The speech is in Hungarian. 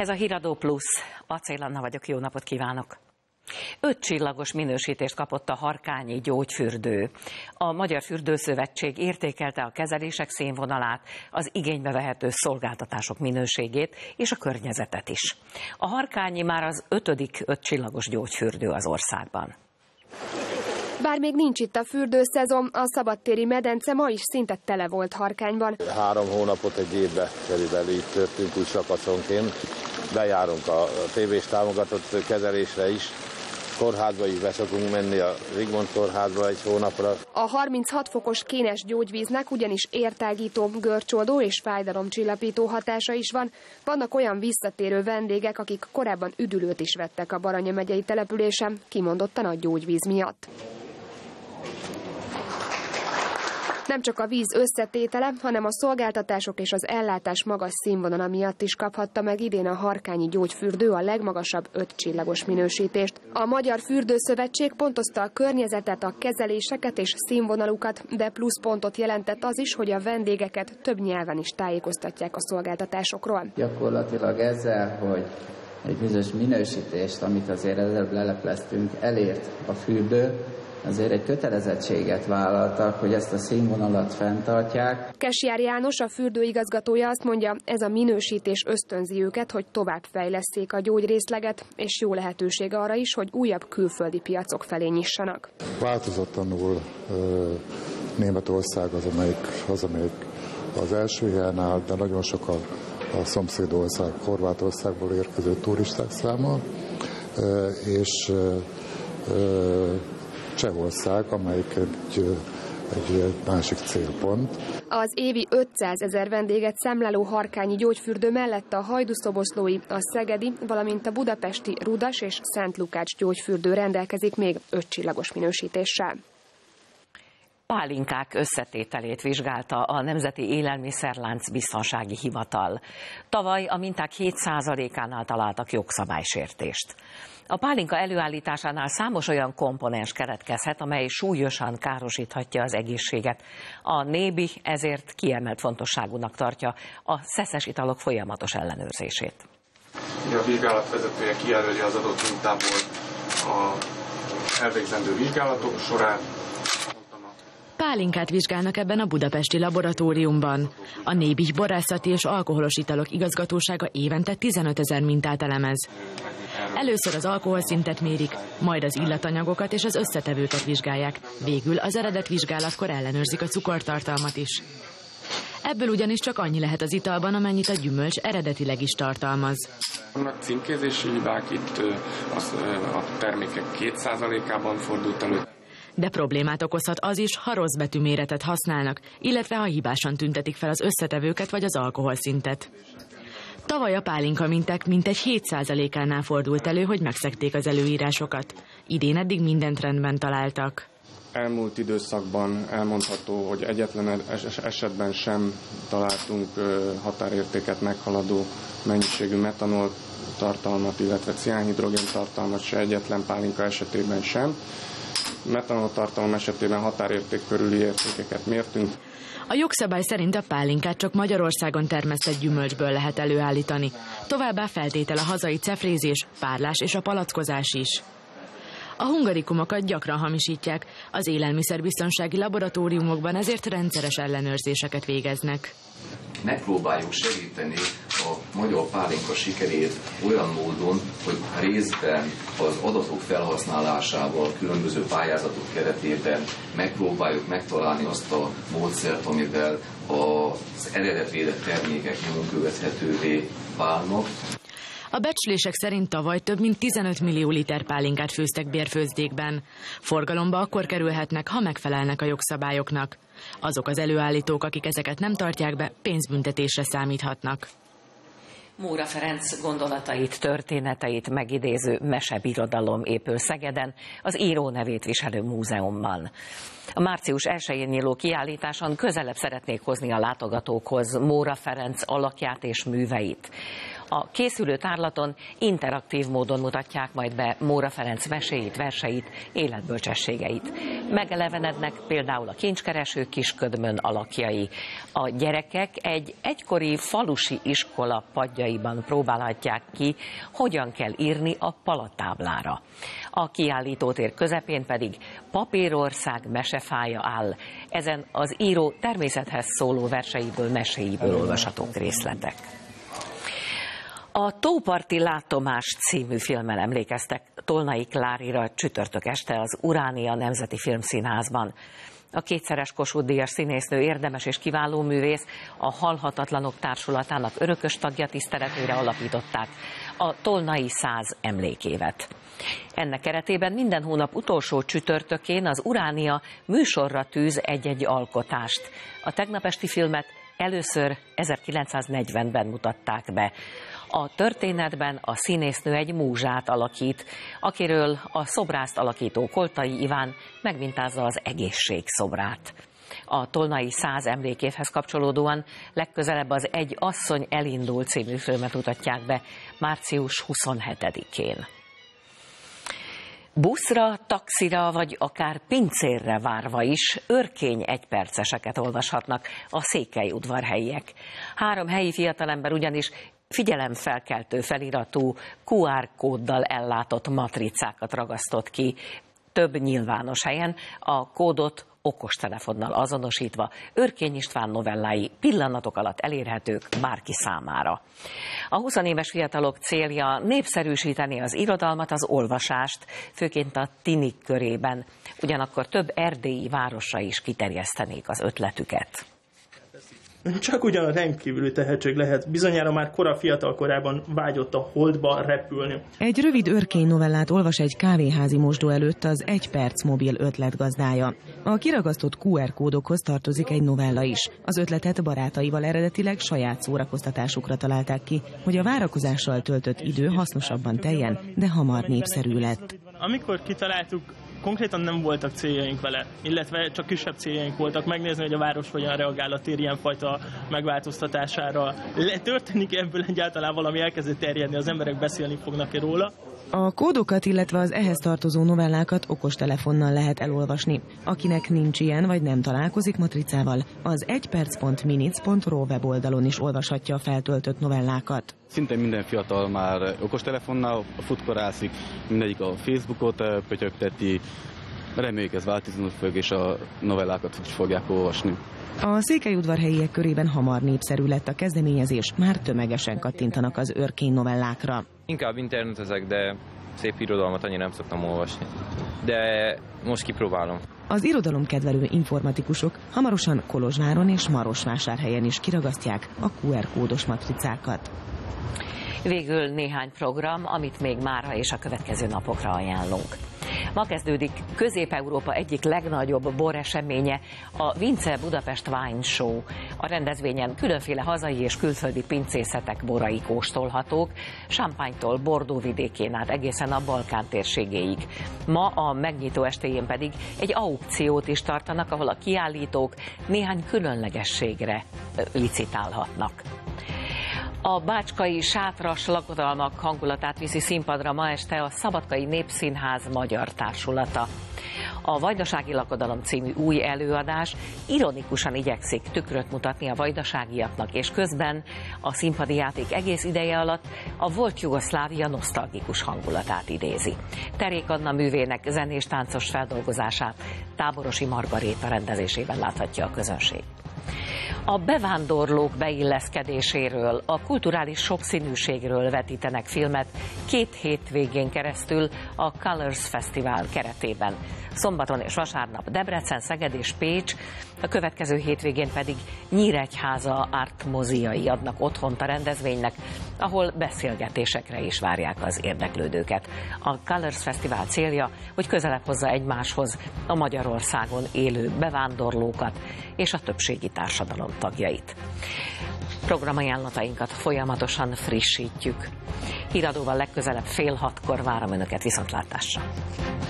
Ez a Híradó Plusz. Acél Anna vagyok, jó napot kívánok! 5 csillagos minősítést kapott a Harkányi gyógyfürdő. A Magyar Fürdőszövetség értékelte a kezelések színvonalát, az igénybe vehető szolgáltatások minőségét és a környezetet is. A Harkányi már az 5. 5 csillagos gyógyfürdő az országban. Bár még nincs itt a fürdőszezon, a szabadtéri medence ma is szinte tele volt Harkányban. 3 hónapot egy évbe körülbelül itt történt úgy szakaszonként. Bejárunk a tévés támogatott kezelésre is. Kórházba is be szokunk menni, a Zsigmond kórházba egy hónapra. A 36 fokos kénes gyógyvíznek ugyanis értágító, görcsoldó és fájdalomcsillapító hatása is van. Vannak olyan visszatérő vendégek, akik korábban üdülőt is vettek a Baranya megyei településen, kimondottan a gyógyvíz miatt. Nem csak a víz összetétele, hanem a szolgáltatások és az ellátás magas színvonala miatt is kaphatta meg idén a Harkányi gyógyfürdő a legmagasabb 5 csillagos minősítést. A Magyar Fürdőszövetség pontozta a környezetet, a kezeléseket és színvonalukat, de pluszpontot jelentett az is, hogy a vendégeket több nyelven is tájékoztatják a szolgáltatásokról. Gyakorlatilag ezzel, hogy egy bizonyos minősítést, amit azért előbb lelepleztünk, elért a fürdő, azért egy kötelezettséget vállaltak, hogy ezt a színvonalat fenntartják. Kesjár János, a fürdőigazgatója azt mondja, ez a minősítés ösztönzi őket, hogy tovább fejlesszék a gyógyrészleget, és jó lehetőség arra is, hogy újabb külföldi piacok felé nyissanak. Változatlanul Németország az, amelyik az első helyen áll, de nagyon sok a szomszédország, Horvátországból érkező turisták száma, és Csehország, amelyik egy másik célpont. Az évi 500 000 vendéget számláló Harkányi gyógyfürdő mellett a hajdúszoboszlói, a szegedi, valamint a budapesti Rudas és Szent Lukács gyógyfürdő rendelkezik még 5 csillagos minősítéssel. Pálinkák összetételét vizsgálta a Nemzeti Élelmiszerlánc Biztonsági Hivatal. Tavaly a minták 7%-ánál találtak jogszabálysértést. A pálinka előállításánál számos olyan komponens keletkezhet, amely súlyosan károsíthatja az egészséget. A NÉBI ezért kiemelt fontosságúnak tartja a szeszes italok folyamatos ellenőrzését. A vizsgálatvezetője kijelöli az adott mintából a elvégzendő vizsgálatok során. Pálinkát vizsgálnak ebben a budapesti laboratóriumban. A NÉBI borászati és alkoholos italok igazgatósága évente 15 000 mintát elemez. Először az alkoholszintet mérik, majd az illatanyagokat és az összetevőket vizsgálják. Végül az eredet vizsgálatkor ellenőrzik a cukortartalmat is. Ebből ugyanis csak annyi lehet az italban, amennyit a gyümölcs eredetileg is tartalmaz. Vannak címkézési hibák, itt a termékek 2%-ában fordult elő. De problémát okozhat az is, ha rossz betűméretet használnak, illetve ha hibásan tüntetik fel az összetevőket vagy az alkoholszintet. Tavaly a pálinka minták mintegy 7%-ánál fordult elő, hogy megszegték az előírásokat. Idén eddig mindent rendben találtak. Elmúlt időszakban elmondható, hogy egyetlen esetben sem találtunk határértéket meghaladó mennyiségű metanol tartalmat, illetve ciánhidrogén tartalmat se egyetlen pálinka esetében sem. Metanol tartalom esetében határérték körüli értékeket mértünk. A jogszabály szerint a pálinkát csak Magyarországon termesztett gyümölcsből lehet előállítani. Továbbá feltétel a hazai cefrézés, párlás és a palackozás is. A hungarikumokat gyakran hamisítják, az élelmiszerbiztonsági laboratóriumokban ezért rendszeres ellenőrzéseket végeznek. Megpróbáljuk segíteni a magyar pálinka sikerét olyan módon, hogy részben az adatok felhasználásával, különböző pályázatok keretében megpróbáljuk megtalálni azt a módszert, amivel az eredetvédett termékek nyomon követhetővé válnak. A becslések szerint tavaly több mint 15 millió liter pálinkát főztek bérfőzdékben. Forgalomba akkor kerülhetnek, ha megfelelnek a jogszabályoknak. Azok az előállítók, akik ezeket nem tartják be, pénzbüntetésre számíthatnak. Móra Ferenc gondolatait, történeteit megidéző mesebirodalom épül Szegeden, az író nevét viselő múzeumban. A március 1-én nyíló kiállításon közelebb szeretnék hozni a látogatókhoz Móra Ferenc alakját és műveit. A készülő tárlaton interaktív módon mutatják majd be Móra Ferenc meséit, verseit, életbölcsességeit. Megelevenednek például a kincskereső kisködmön alakjai. A gyerekek egy egykori falusi iskola padjaiban próbálhatják ki, hogyan kell írni a palatáblára. A kiállítótér közepén pedig Papírország mesefája áll. Ezen az író természethez szóló verseiből, meséiből olvashatók részletek. A Tóparti látomás című filmmel emlékeztek Tolnai Klárira csütörtök este az Uránia Nemzeti Filmszínházban. A kétszeres Kossuth-díjas színésznő érdemes és kiváló művész a Halhatatlanok Társulatának örökös tagja tiszteletére alapították a Tolnai 100 emlékévet. Ennek keretében minden hónap utolsó csütörtökén az Uránia műsorra tűz egy-egy alkotást. A tegnap esti filmet először 1940-ben mutatták be. A történetben a színésznő egy múzsát alakít, akiről a szobrászt alakító Koltai Iván megmintázza az egészség szobrát. A Tolnai 100 emlékévhez kapcsolódóan legközelebb az Egy asszony elindul című filmet mutatják be március 27-én. Buszra, taxira vagy akár pincérre várva is örkény egyperceseket olvashatnak a székelyudvarhelyiek. 3 helyi fiatalember ugyanis figyelemfelkeltő feliratú QR kóddal ellátott matricákat ragasztott ki több nyilvános helyen, a kódot okostelefonnal azonosítva Örkény István novellái pillanatok alatt elérhetők bárki számára. A 20 éves fiatalok célja népszerűsíteni az irodalmat, az olvasást, főként a tinik körében. Ugyanakkor több erdélyi városra is kiterjesztenék az ötletüket. Csak ugyan rendkívüli tehetség lehet, bizonyára már kora fiatal korában vágyott a holdba repülni. Egy rövid örkény novellát olvas egy kávéházi mosdó előtt az 1 perc mobil ötletgazdája. A kiragasztott QR kódokhoz tartozik egy novella is. Az ötletet barátaival eredetileg saját szórakoztatásukra találták ki, hogy a várakozással töltött idő hasznosabban teljen, de hamar népszerű lett. Amikor kitaláltuk, konkrétan nem voltak céljaink vele, illetve csak kisebb céljaink voltak megnézni, hogy a város hogyan reagál a tér ilyenfajta megváltoztatására. Történik ebből egyáltalán valami, elkezdett terjedni, az emberek beszélni fognak róla. A kódokat, illetve az ehhez tartozó novellákat okostelefonnal lehet elolvasni. Akinek nincs ilyen, vagy nem találkozik matricával, az 1perc.minits.ro weboldalon is olvashatja a feltöltött novellákat. Szinte minden fiatal már okostelefonnal futkorászik, mindegyik a Facebookot pötyögteti. Reméljük, ez változni fog, és a novellákat is fogják olvasni. A székelyudvarhelyiek körében hamar népszerű lett a kezdeményezés, már tömegesen kattintanak az örkény novellákra. Inkább internetezek, de szép irodalmat annyira nem szoktam olvasni. De most kipróbálom. Az irodalomkedvelő informatikusok hamarosan Kolozsváron és Marosvásárhelyen is kiragasztják a QR kódos matricákat. Végül néhány program, amit még mára és a következő napokra ajánlunk. Ma kezdődik Közép-Európa egyik legnagyobb boreseménye, a Vince Budapest Wine Show. A rendezvényen különféle hazai és külföldi pincészetek borai kóstolhatók, Champagne-tól Bordeaux vidékén át egészen a Balkán térségéig. Ma a megnyitó estéjén pedig egy aukciót is tartanak, ahol a kiállítók néhány különlegességre licitálhatnak. A bácskai sátras lakodalmak hangulatát viszi színpadra ma este a Szabadkai Népszínház magyar társulata. A Vajdasági Lakodalom című új előadás ironikusan igyekszik tükröt mutatni a vajdaságiaknak, és közben a színpadi játék egész ideje alatt a volt Jugoszlávia nosztalgikus hangulatát idézi. Terék Anna művének zenés-táncos feldolgozását Táborosi Margaréta rendezésében láthatja a közönség. A bevándorlók beilleszkedéséről, a kulturális sokszínűségről vetítenek filmet 2 hétvégén keresztül a Colors Fesztivál keretében. Szombaton és vasárnap Debrecen, Szeged és Pécs, a következő hétvégén pedig Nyíregyháza Art Moziai adnak otthont a rendezvénynek, ahol beszélgetésekre is várják az érdeklődőket. A Colors Fesztivál célja, hogy közelebb hozza egymáshoz a Magyarországon élő bevándorlókat és a többségi társadalom tagjait. Programajánlatainkat folyamatosan frissítjük. Híradóval legközelebb 5:30 várom Önöket, viszontlátásra!